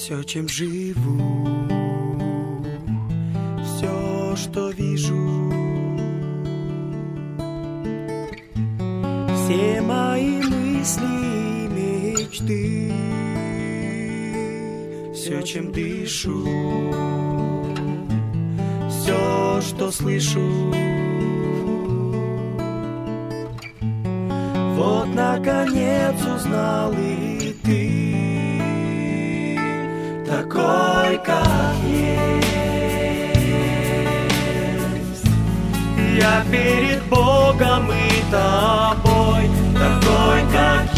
Все, чем живу, все, что вижу, все мои мысли и мечты, все, чем дышу, все, что слышу. Вот, наконец, узнал и ты, такой, как есть. Я перед Богом и тобой, такой, как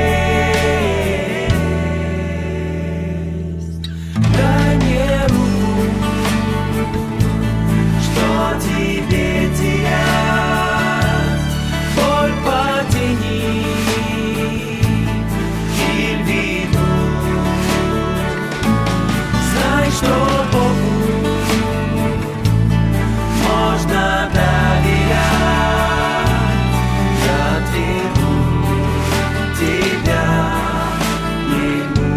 есть. Дай мне руку, что тебе терять, боль потяни или вину. Знай, что Богу можно доверять. Я отведу тебя к нему.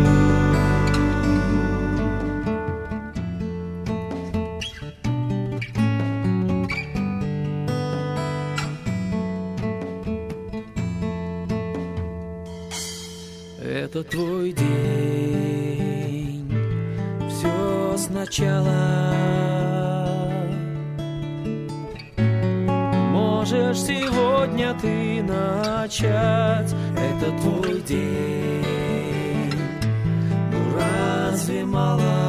Это твой день, все сначала. Можешь сегодня ты начать. Это твой день, ну разве мало?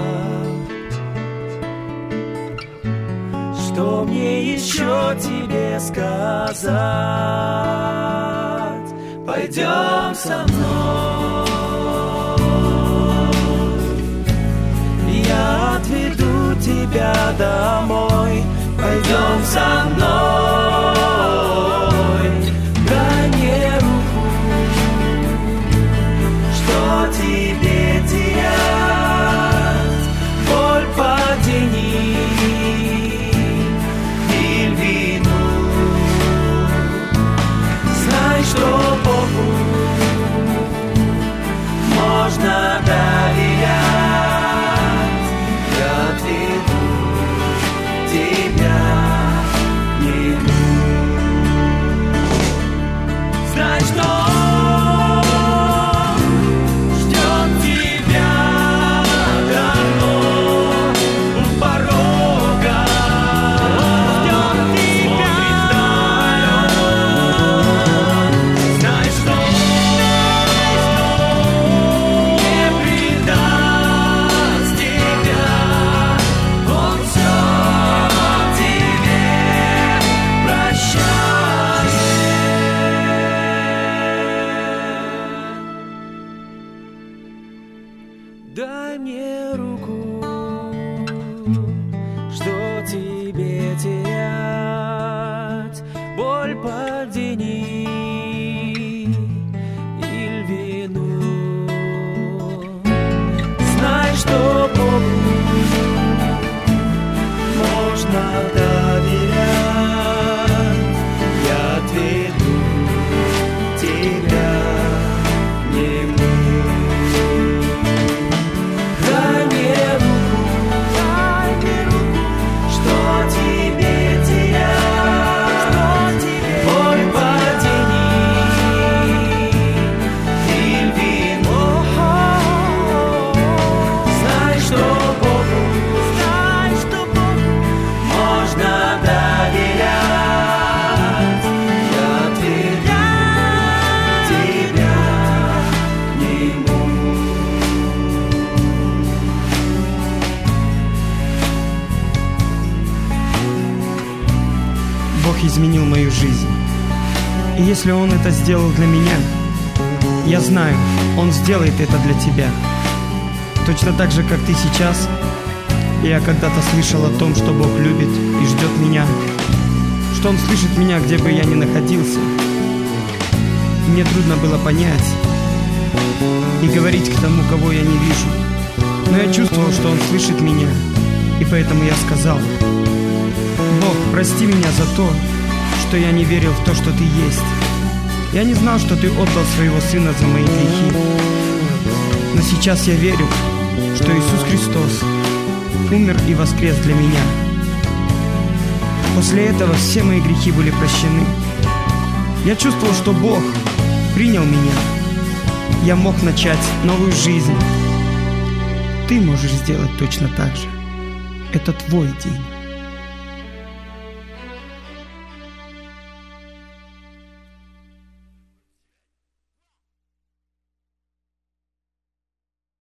Что мне еще тебе сказать? Пойдем со мной, я отведу тебя домой. Пойдем со мной, дай мне руку, что тебе терять, боль потяни или вину. Знай, что Богу можно доверять. Я отведу тебя к нему. Знай, что ждет тебя давно у порога. Ждет тебя. Знай, что не предаст тебя. Он все тебе прощает. Дай мне руку, что тебе терять, боль подени или вину. Знай, что Богу можно доверять. Я отведу тебя к нему. Дай мне руку, что тебе терять, боль потяни или вину. Знай, что Богу можно доверять. Я отведу тебя к нему. Бог изменил мою жизнь. И если Он это сделал для меня, я знаю, Он сделает это для тебя. Точно так же, как ты сейчас. Я когда-то слышал о том, что Бог любит и ждет меня, что Он слышит меня, где бы я ни находился. Мне трудно было понять и говорить к тому, кого я не вижу. Но я чувствовал, что Он слышит меня, и поэтому я сказал: Бог, прости меня за то, что я не верил в то, что Ты есть. Я не знал, что Ты отдал Своего Сына за мои грехи. Но сейчас я верю, что Иисус Христос умер и воскрес для меня. После этого все мои грехи были прощены. Я чувствовал, что Бог принял меня. Я мог начать новую жизнь. Ты можешь сделать точно так же. Это твой день.